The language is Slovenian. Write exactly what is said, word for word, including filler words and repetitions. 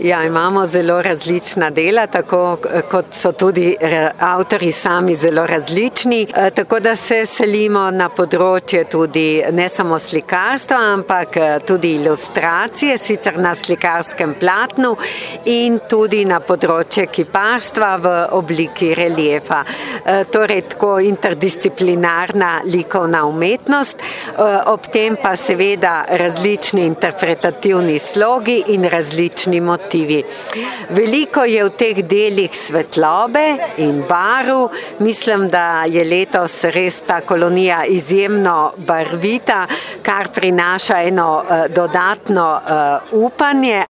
Ja, imamo zelo različna dela, tako kot so tudi avtorji sami zelo različni, tako da se selimo na področje tudi ne samo slikarstva, ampak tudi ilustracije, sicer na slikarskem platnu in tudi na področje kiparstva v obliki reliefa. Torej tako interdisciplinarna likovna umetnost, ob tem pa seveda različni interpretativni slogi in različni motivi. Veliko je v teh delih svetlobe in barv. Mislim, da je letos res ta kolonija izjemno barvita, kar prinaša eno dodatno upanje.